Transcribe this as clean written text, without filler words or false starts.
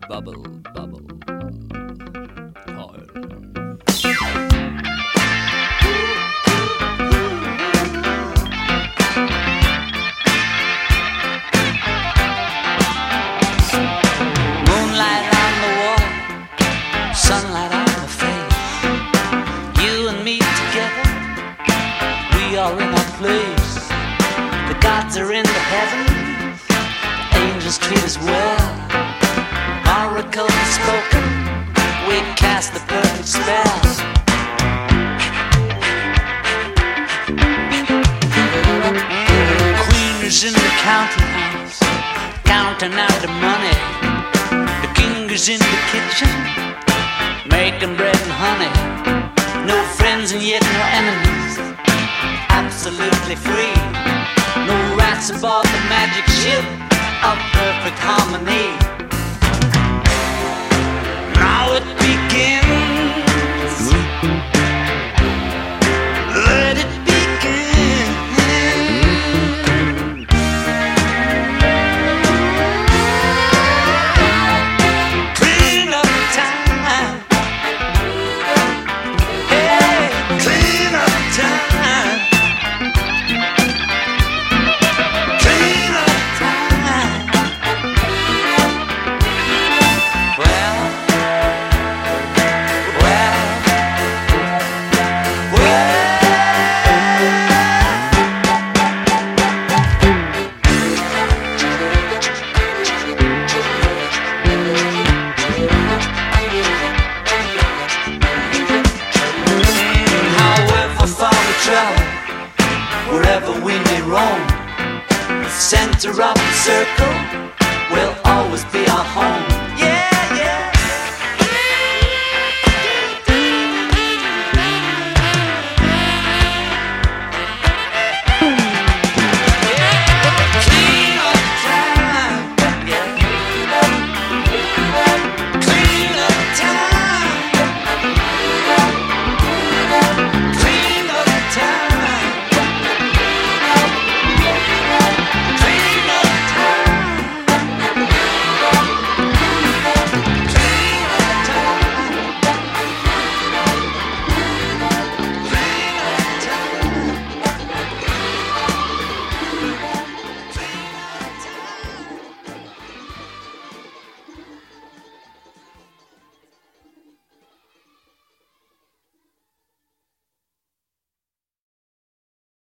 bubble, bubble. Toil. Moonlight on the wall, sunlight on the face. You and me together, we are in our place. The gods are in the heavens, angels treat us well. Oracles are spoken, we cast the perfect spell. Queen is in the counting house, counting out the money. The king is in the kitchen, making bread and honey. No friends and yet no enemies, absolutely free. No rats aboard the magic ship of perfect harmony. Now it begins. Let it begin. Clean up time. Hey, clean up time. Clean up time. Well, however far we travel, wherever we may roam, the center of the circle will always be our home.